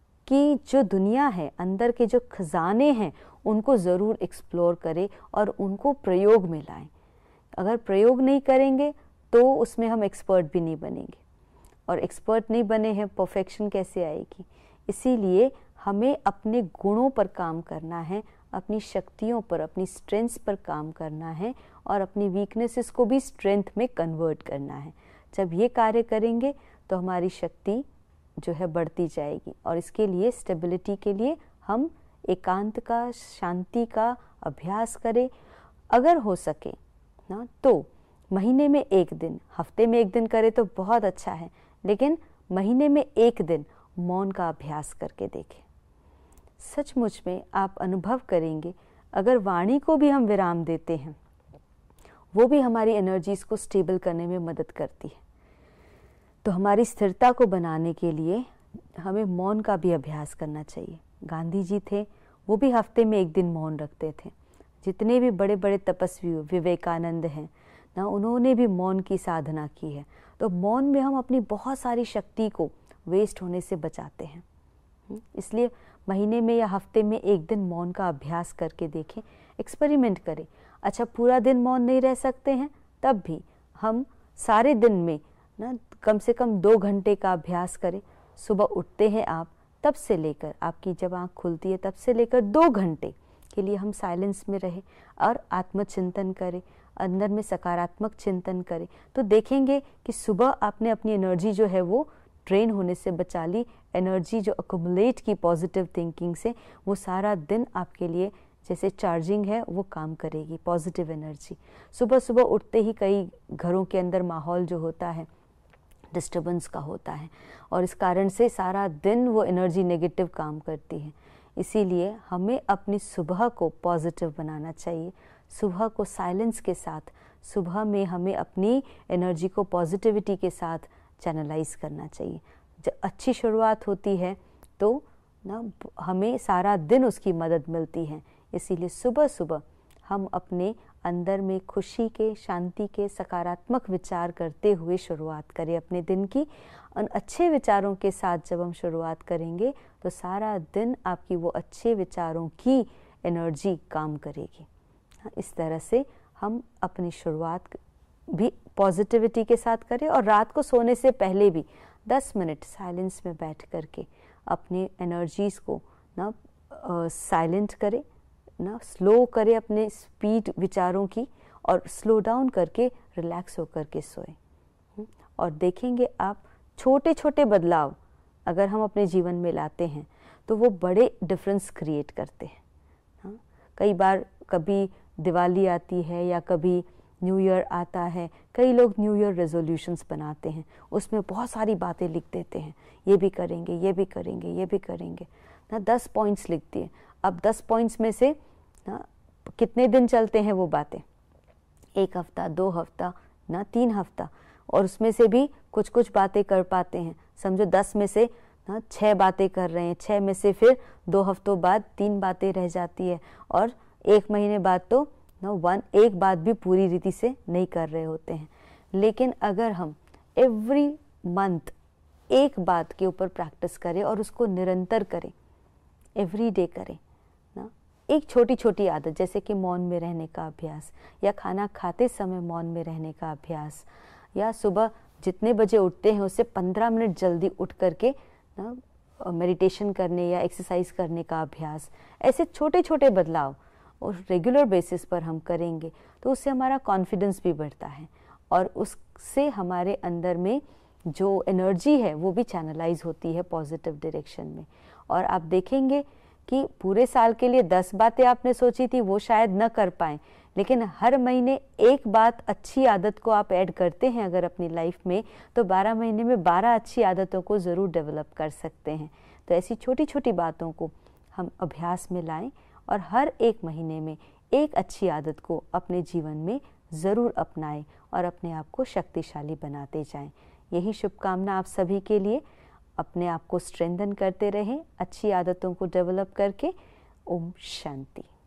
की जो दुनिया है, अंदर के जो खजाने हैं, उनको ज़रूर एक्सप्लोर करें और उनको प्रयोग में लाएं। अगर प्रयोग नहीं करेंगे तो उसमें हम एक्सपर्ट भी नहीं बनेंगे, और एक्सपर्ट नहीं बने हैं परफेक्शन कैसे आएगी। इसीलिए हमें अपने गुणों पर काम करना है, अपनी शक्तियों पर, अपनी स्ट्रेंथ्स पर काम करना है, और अपनी वीकनेसेस को भी स्ट्रेंथ में कन्वर्ट करना है। जब ये कार्य करेंगे तो हमारी शक्ति जो है बढ़ती जाएगी, और इसके लिए स्टेबिलिटी के लिए हम एकांत का, शांति का अभ्यास करें। अगर हो सके ना तो महीने में एक दिन, हफ्ते में एक दिन करें तो बहुत अच्छा है, लेकिन महीने में एक दिन मौन का अभ्यास करके देखें। सचमुच में आप अनुभव करेंगे, अगर वाणी को भी हम विराम देते हैं, वो भी हमारी एनर्जीज को स्टेबल करने में मदद करती है। तो हमारी स्थिरता को बनाने के लिए हमें मौन का भी अभ्यास करना चाहिए। गांधी जी थे, वो भी हफ्ते में एक दिन मौन रखते थे। जितने भी बड़े बड़े तपस्वी, विवेकानंद हैं ना, उन्होंने भी मौन की साधना की है। तो मौन में हम अपनी बहुत सारी शक्ति को वेस्ट होने से बचाते हैं। इसलिए महीने में या हफ्ते में एक दिन मौन का अभ्यास करके देखें, एक्सपेरिमेंट करें। अच्छा, पूरा दिन मौन नहीं रह सकते हैं, तब भी हम सारे दिन में ना कम से कम दो घंटे का अभ्यास करें। सुबह उठते हैं आप, तब से लेकर आपकी जब आँख खुलती है तब से लेकर दो घंटे के लिए हम साइलेंस में रहें और आत्मचिंतन करें, अंदर में सकारात्मक चिंतन करें। तो देखेंगे कि सुबह आपने अपनी एनर्जी जो है वो ड्रेन होने से बचा ली। एनर्जी जो अकुमुलेट की पॉजिटिव थिंकिंग से, वो सारा दिन आपके लिए जैसे चार्जिंग है वो काम करेगी, पॉजिटिव एनर्जी। सुबह सुबह उठते ही कई घरों के अंदर माहौल जो होता है डिस्टर्बेंस का होता है, और इस कारण से सारा दिन वो एनर्जी नेगेटिव काम करती है। इसीलिए हमें अपनी सुबह को पॉजिटिव बनाना चाहिए। सुबह को साइलेंस के साथ, सुबह में हमें अपनी एनर्जी को पॉजिटिविटी के साथ चैनलाइज करना चाहिए। जब अच्छी शुरुआत होती है तो ना हमें सारा दिन उसकी मदद मिलती है। इसीलिए सुबह सुबह हम अपने अंदर में खुशी के, शांति के, सकारात्मक विचार करते हुए शुरुआत करें अपने दिन की। उन अच्छे विचारों के साथ जब हम शुरुआत करेंगे तो सारा दिन आपकी वो अच्छे विचारों की एनर्जी काम करेगी। इस तरह से हम अपनी शुरुआत भी पॉजिटिविटी के साथ करें, और रात को सोने से पहले भी दस मिनट साइलेंस में बैठ करके अपने एनर्जीज़ को ना साइलेंट करें, ना स्लो करें अपने स्पीड विचारों की, और स्लो डाउन करके रिलैक्स होकर के सोएं। और देखेंगे आप छोटे छोटे बदलाव अगर हम अपने जीवन में लाते हैं तो वो बड़े डिफरेंस क्रिएट करते हैं। हाँ, कई बार कभी दिवाली आती है या कभी न्यू ईयर आता है, कई लोग न्यू ईयर रेजोल्यूशंस बनाते हैं, उसमें बहुत सारी बातें लिख देते हैं, ये भी करेंगे, ये भी करेंगे, ये भी करेंगे ना, दस पॉइंट्स लिख दिए। अब दस पॉइंट्स में से ना कितने दिन चलते हैं वो बातें? एक हफ्ता, दो हफ्ता, ना तीन हफ्ता, और उसमें से भी कुछ कुछ बातें कर पाते हैं। समझो दस में से ना छः बातें कर रहे हैं, छः में से फिर दो हफ्तों बाद तीन बातें रह जाती है और एक महीने बाद तो ना वन एक बात भी पूरी रीति से नहीं कर रहे होते हैं। लेकिन अगर हम एवरी मंथ एक बात के ऊपर प्रैक्टिस करें और उसको निरंतर करें, एवरी डे करें ना, एक छोटी छोटी आदत जैसे कि मौन में रहने का अभ्यास, या खाना खाते समय मौन में रहने का अभ्यास, या सुबह जितने बजे उठते हैं उससे पंद्रह मिनट जल्दी उठ करके ना मेडिटेशन करने या एक्सरसाइज करने का अभ्यास, ऐसे छोटे छोटे बदलाव और रेगुलर बेसिस पर हम करेंगे तो उससे हमारा कॉन्फिडेंस भी बढ़ता है और उससे हमारे अंदर में जो एनर्जी है वो भी चैनलाइज होती है पॉजिटिव डायरेक्शन में। और आप देखेंगे कि पूरे साल के लिए दस बातें आपने सोची थी वो शायद न कर पाएँ, लेकिन हर महीने एक बात अच्छी आदत को आप ऐड करते हैं अगर अपनी लाइफ में, तो बारह महीने में बारह अच्छी आदतों को ज़रूर डेवलप कर सकते हैं। तो ऐसी छोटी छोटी बातों को हम अभ्यास में लाएं और हर एक महीने में एक अच्छी आदत को अपने जीवन में ज़रूर अपनाएं और अपने आप को शक्तिशाली बनाते जाएं। यही शुभकामना आप सभी के लिए। अपने आप को स्ट्रेंथन करते रहें अच्छी आदतों को डेवलप करके। ओम शांति।